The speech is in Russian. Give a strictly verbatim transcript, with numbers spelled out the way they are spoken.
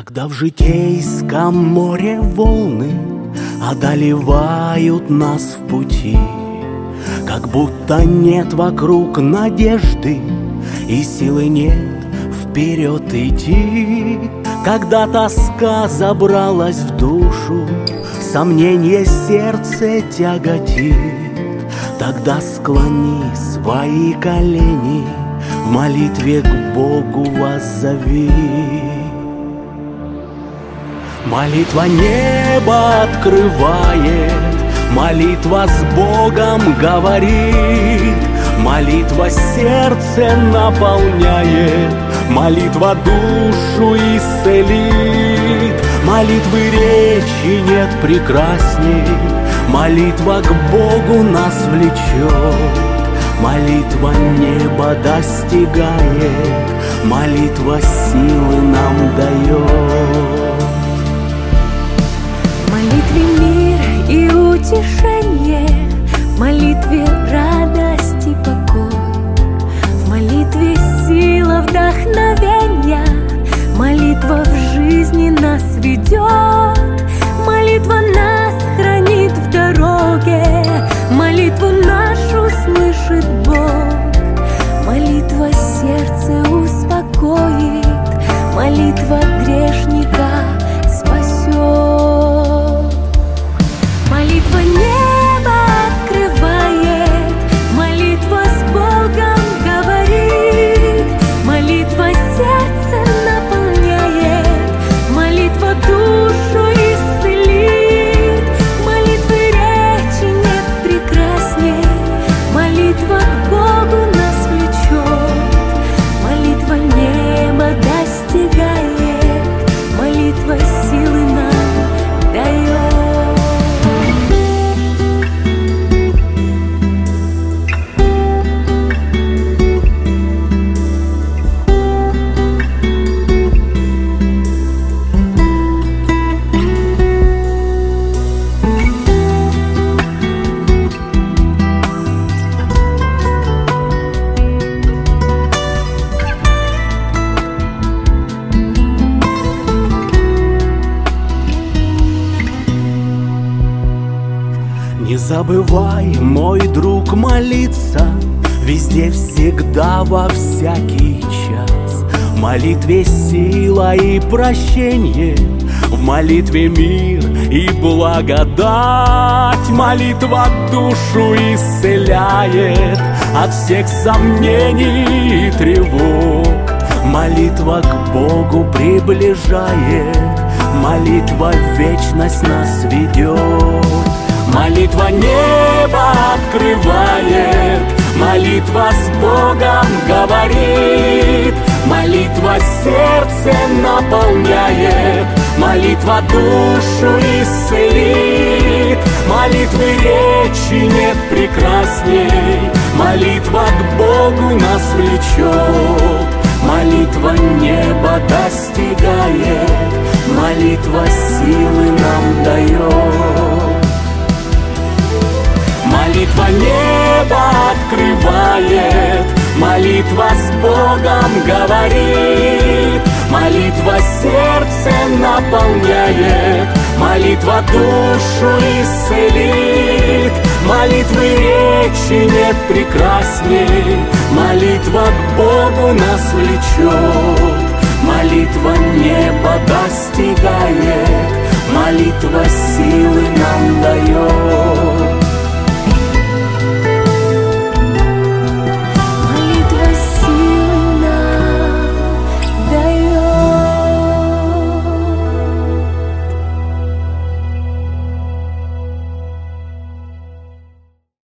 Когда в житейском море волны одолевают нас в пути, как будто нет вокруг надежды и силы нет вперед идти. Когда тоска забралась в душу, сомнение сердце тяготит, тогда склони свои колени, в молитве к Богу воззови. Молитва небо открывает, молитва с Богом говорит, молитва сердце наполняет, молитва душу исцелит. Молитвы речи нет прекрасней, молитва к Богу нас влечет, молитва небо достигает, молитва силы нам дает. В молитве мир и утешение, в молитве радость и покой, в молитве сила вдохновения, молитва в жизни нас ведет, молитва нас хранит в дороге, молитву нашу слышит Бог, молитва сердце успокоит, молитва грешника спасет. Молитва небо открывает, молитва с Богом говорит, молитва сердце наполняет, молитва душу исцелит. Молитвы речи нет прекрасней, молитва к Богу нас влечет, молитва небо достигает, молитва силы нам дает. Не забывай, мой друг, молиться везде, всегда, во всякий час. В молитве сила и прощение, в молитве мир и благодать. Молитва душу исцеляет от всех сомнений и тревог, молитва к Богу приближает, молитва в вечность нас ведет. Молитва небо открывает, молитва с Богом говорит, молитва сердце наполняет, молитва душу исцелит. Молитвы речи нет прекрасней, молитва к Богу нас влечет, молитва небо достигает, молитва силы нам дает. Молитва небо открывает, молитва с Богом говорит, молитва сердце наполняет, молитва душу исцелит. Молитвы речи нет прекрасней, молитва к Богу нас влечет, молитва небо достигает, молитва силы нам дает.